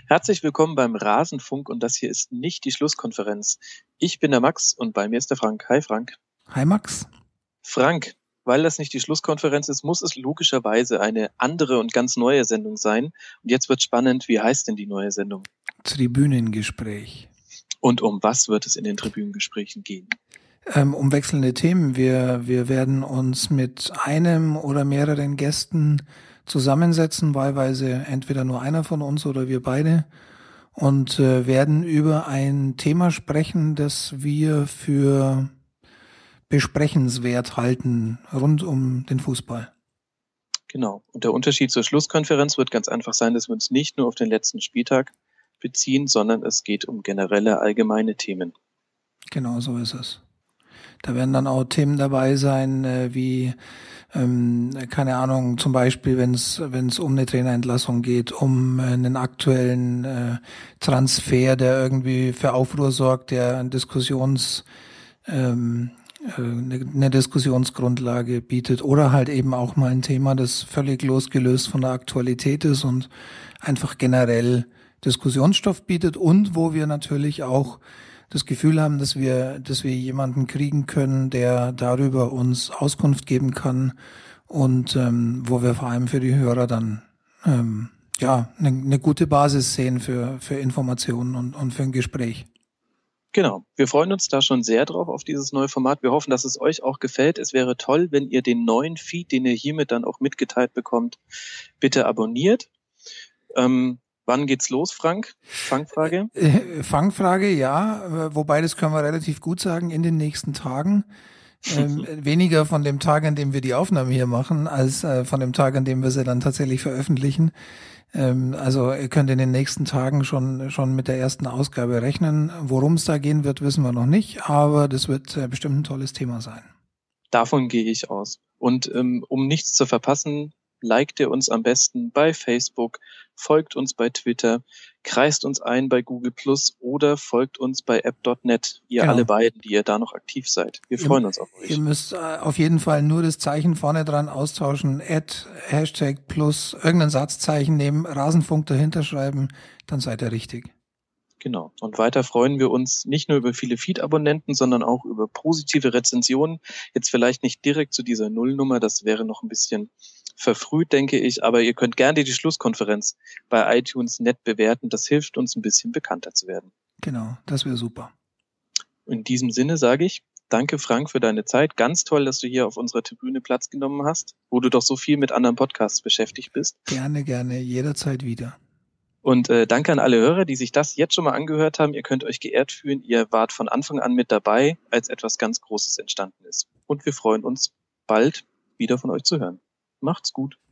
Herzlich willkommen beim Rasenfunk und das hier ist nicht die Schlusskonferenz. Ich bin der Max und bei mir ist der Frank. Hi Frank. Hi Max. Frank, weil das nicht die Schlusskonferenz ist, muss es logischerweise eine andere und ganz neue Sendung sein. Und jetzt wird spannend, wie heißt denn die neue Sendung? Tribünengespräch. Und um was wird es in den Tribünengesprächen gehen? Um wechselnde Themen. Wir werden uns mit einem oder mehreren Gästen zusammensetzen, wahlweise entweder nur einer von uns oder wir beide, und werden über ein Thema sprechen, das wir für besprechenswert halten rund um den Fußball. Genau. Und der Unterschied zur Schlusskonferenz wird ganz einfach sein, dass wir uns nicht nur auf den letzten Spieltag beziehen, sondern es geht um generelle allgemeine Themen. Genau, so ist es. Da werden dann auch Themen dabei sein, wie, keine Ahnung, zum Beispiel, wenn es um eine Trainerentlassung geht, um einen aktuellen Transfer, der irgendwie für Aufruhr sorgt, der eine Diskussionsgrundlage bietet, oder halt eben auch mal ein Thema, das völlig losgelöst von der Aktualität ist und einfach generell Diskussionsstoff bietet und wo wir natürlich auch das Gefühl haben, dass wir jemanden kriegen können, der darüber uns Auskunft geben kann und wo wir vor allem für die Hörer dann eine gute Basis sehen für Informationen und für ein Gespräch. Genau. Wir freuen uns da schon sehr drauf auf dieses neue Format. Wir hoffen, dass es euch auch gefällt. Es wäre toll, wenn ihr den neuen Feed, den ihr hiermit dann auch mitgeteilt bekommt, bitte abonniert. Wann geht's los, Frank? Fangfrage? Fangfrage, ja. Wobei, das können wir relativ gut sagen, in den nächsten Tagen. Weniger von dem Tag, an dem wir die Aufnahme hier machen, als von dem Tag, an dem wir sie dann tatsächlich veröffentlichen. Also ihr könnt in den nächsten Tagen schon mit der ersten Ausgabe rechnen. Worum es da gehen wird, wissen wir noch nicht, aber das wird bestimmt ein tolles Thema sein. Davon gehe ich aus. Und um nichts zu verpassen, liked ihr uns am besten bei Facebook, folgt uns bei Twitter, kreist uns ein bei Google Plus oder folgt uns bei app.net. Ihr Genau. alle beiden, die ihr da noch aktiv seid. Wir freuen uns auf euch. Ihr müsst auf jeden Fall nur das Zeichen vorne dran austauschen, #, plus irgendein Satzzeichen nehmen, Rasenfunk dahinter schreiben, dann seid ihr richtig. Genau. Und weiter freuen wir uns nicht nur über viele Feed-Abonnenten, sondern auch über positive Rezensionen. Jetzt vielleicht nicht direkt zu dieser Nullnummer, das wäre noch ein bisschen verfrüht, denke ich, aber ihr könnt gerne die Schlusskonferenz bei iTunes nett bewerten. Das hilft uns ein bisschen bekannter zu werden. Genau, das wäre super. In diesem Sinne sage ich, danke Frank für deine Zeit. Ganz toll, dass du hier auf unserer Tribüne Platz genommen hast, wo du doch so viel mit anderen Podcasts beschäftigt bist. Gerne, jederzeit wieder. Und danke an alle Hörer, die sich das jetzt schon mal angehört haben. Ihr könnt euch geehrt fühlen. Ihr wart von Anfang an mit dabei, als etwas ganz Großes entstanden ist. Und wir freuen uns, bald wieder von euch zu hören. Macht's gut.